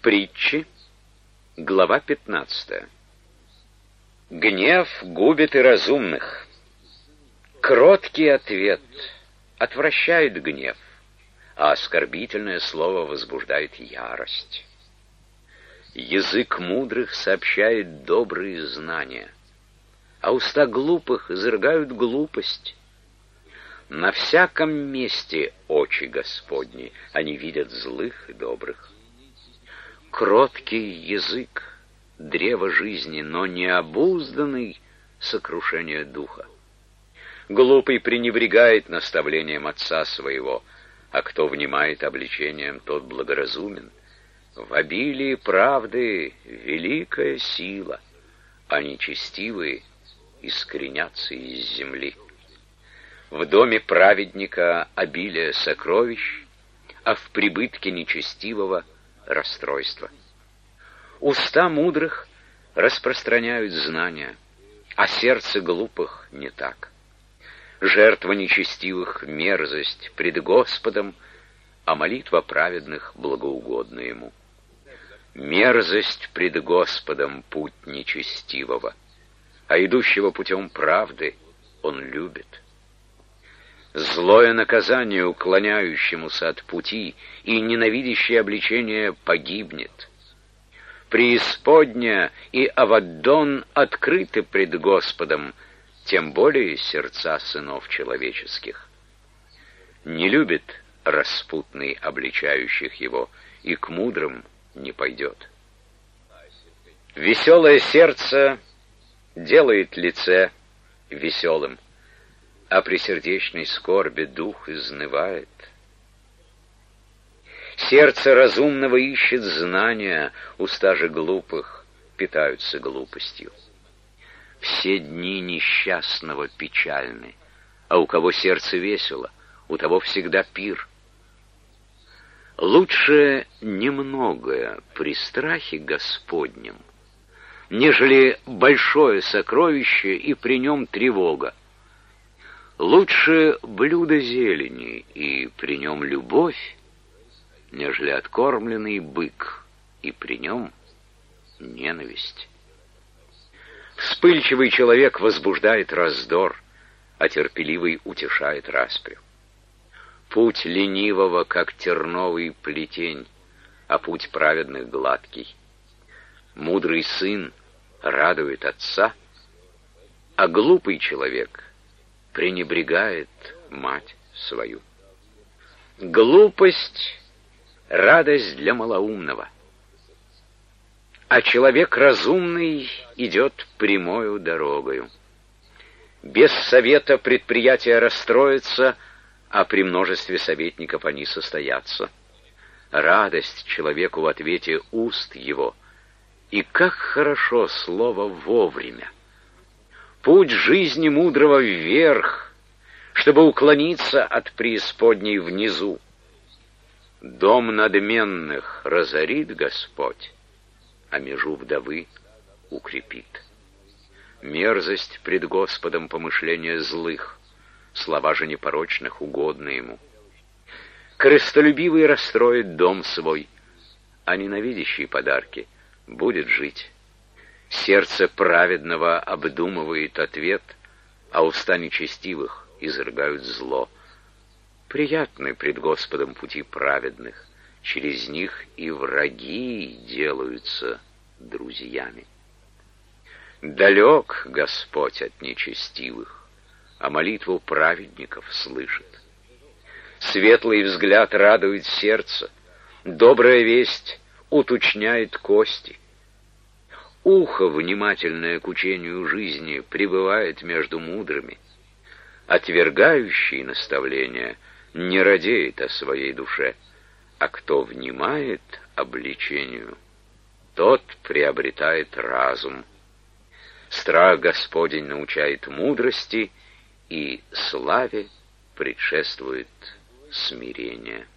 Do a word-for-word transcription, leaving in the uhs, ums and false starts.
Притчи, глава пятнадцатая. Гнев губит и разумных. Кроткий ответ отвращает гнев, а оскорбительное слово возбуждает ярость. Язык мудрых сообщает добрые знания, а уста глупых изрыгают глупость. На всяком месте очи Господни, они видят злых и добрых. Кроткий язык — древо жизни, но необузданный — сокрушение духа. Глупый пренебрегает наставлением отца своего, а кто внимает обличением, тот благоразумен. В обилии правды великая сила, а нечестивые искоренятся из земли. В доме праведника обилие сокровищ, а в прибытке нечестивого расстройство. Уста мудрых распространяют знания, а сердце глупых не так. Жертва нечестивых — мерзость пред Господом, а молитва праведных благоугодна Ему. Мерзость пред Господом путь нечестивого, а идущего путем правды Он любит. Злое наказание уклоняющемуся от пути и ненавидящее обличение погибнет. Преисподня и Аваддон открыты пред Господом, тем более сердца сынов человеческих. Не любит распутный обличающих его, и к мудрым не пойдет. Веселое сердце делает лице веселым, а при сердечной скорби дух изнывает. Сердце разумного ищет знания, уста же глупых питаются глупостью. Все дни несчастного печальны, а у кого сердце весело, у того всегда пир. Лучше немногое при страхе Господнем, нежели большое сокровище и при нем тревога. Лучше блюдо зелени и при нем любовь, нежели откормленный бык и при нем ненависть. Вспыльчивый человек возбуждает раздор, а терпеливый утешает распрю. Путь ленивого, как терновый плетень, а путь праведных гладкий. Мудрый сын радует отца, а глупый человек пренебрегает мать свою. Глупость — радость для малоумного, а человек разумный идет прямою дорогою. Без совета предприятия расстроятся, а при множестве советников они состоятся. Радость человеку в ответе уст его, и как хорошо слово вовремя. Путь жизни мудрого вверх, чтобы уклониться от преисподней внизу. Дом надменных разорит Господь, а межу вдовы укрепит. Мерзость пред Господом помышления злых, слова же непорочных угодны Ему. Корыстолюбивый расстроит дом свой, а ненавидящий подарки будет жить. Сердце праведного обдумывает ответ, а уста нечестивых изрыгают зло. Приятны пред Господом пути праведных, через них и враги делаются друзьями. Далек Господь от нечестивых, а молитву праведников слышит. Светлый взгляд радует сердце, добрая весть уточняет кости. Ухо, внимательное к учению жизни, пребывает между мудрыми. Отвергающий наставления не радеет о своей душе, а кто внимает обличению, тот приобретает разум. Страх Господень научает мудрости, и славе предшествует смирение.